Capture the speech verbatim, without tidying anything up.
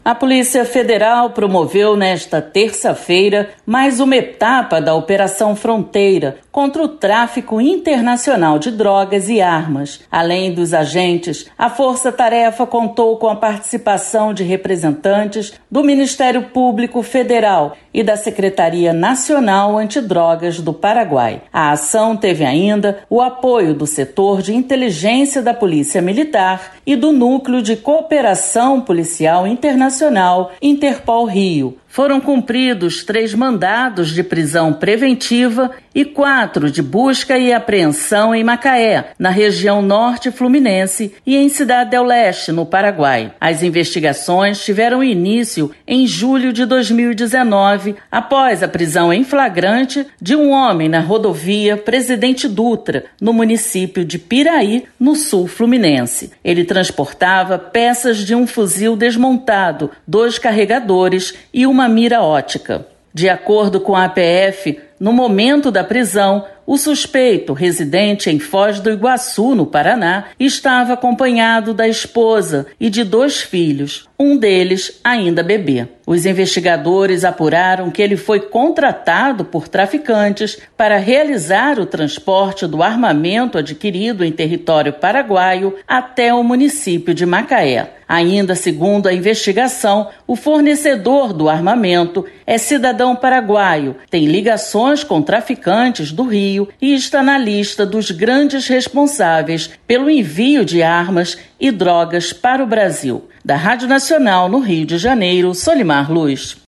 A Polícia Federal promoveu nesta terça-feira mais uma etapa da Operação Fronteira contra o tráfico internacional de drogas e armas. Além dos agentes, a Força-Tarefa contou com a participação de representantes do Ministério Público Federal e da Secretaria Nacional Antidrogas do Paraguai. A ação teve ainda o apoio do setor de inteligência da Polícia Militar e do Núcleo de Cooperação Policial Internacional Interpol Rio. Foram cumpridos três mandados de prisão preventiva e quatro de busca e apreensão em Macaé, na região norte fluminense, e em Cidade del Leste, no Paraguai. As investigações tiveram início em julho de dois mil e dezenove, após a prisão em flagrante de um homem na rodovia Presidente Dutra, no município de Piraí, no sul fluminense. Ele transportava peças de um fuzil desmontado, dois carregadores e uma mira ótica. De acordo com a A P F, no momento da prisão, o suspeito, residente em Foz do Iguaçu, no Paraná, estava acompanhado da esposa e de dois filhos, um deles ainda bebê. Os investigadores apuraram que ele foi contratado por traficantes para realizar o transporte do armamento adquirido em território paraguaio até o município de Macaé. Ainda segundo a investigação, o fornecedor do armamento é cidadão paraguaio, tem ligações com traficantes do Rio e está na lista dos grandes responsáveis pelo envio de armas e drogas para o Brasil. Da Rádio Nacional no Rio de Janeiro, Solimar Luz.